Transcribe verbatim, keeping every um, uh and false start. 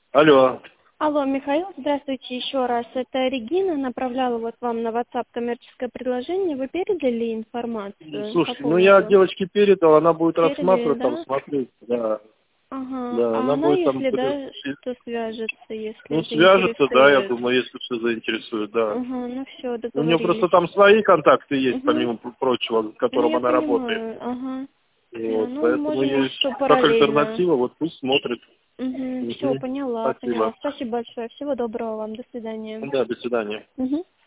Алло. Алло, Михаил, здравствуйте еще раз. Это Регина направляла вот вам на WhatsApp коммерческое предложение. Вы передали информацию по Слушайте, ну поводу? я девочке передал, она будет Передали, рассматривать, там да? смотреть, да. Ага. Да, А она она, будет там... если да, что свяжется, если Ну, свяжется, да, я заинтересует? думаю, если все заинтересует, да. Ага, ну все, У нее просто договорились. там свои контакты есть, Угу. помимо пр- прочего, с Ну которым я она работает. понимаю, ага. Все, Вот, ну поэтому можем, ей что как параллельно. альтернатива, вот пусть смотрит. Угу, все, Мгм. поняла, поняла. Спасибо. Спасибо большое. Всего доброго вам. До свидания. Да, до свидания. Угу.